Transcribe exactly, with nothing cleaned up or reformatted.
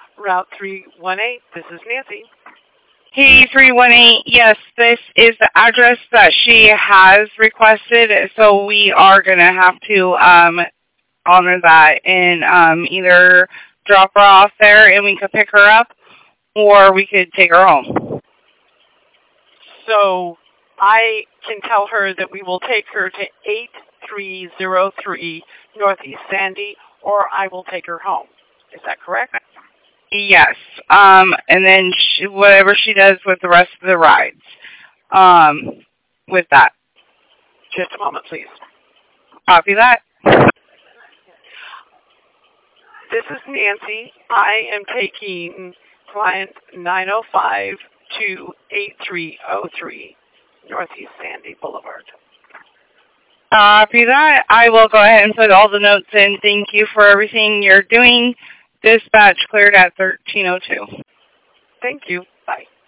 Route three one eight, this is Nancy. Hey, three one eight, yes, this is the address that she has requested, so we are going to have to um, honor that and um, either drop her off there and we could pick her up, or we could take her home. So I can tell her that we will take her to eight three zero three Northeast Sandy, or I will take her home. Is that correct? Yes, um, and then she, whatever she does with the rest of the rides, um, with that. Just a moment, please. Copy that. This is Nancy. I am taking client nine oh five to eight three oh three Northeast Sandy Boulevard. Copy that. I will go ahead and put all the notes in. Thank you for everything you're doing. Dispatch cleared at thirteen oh two. Thank you. Bye.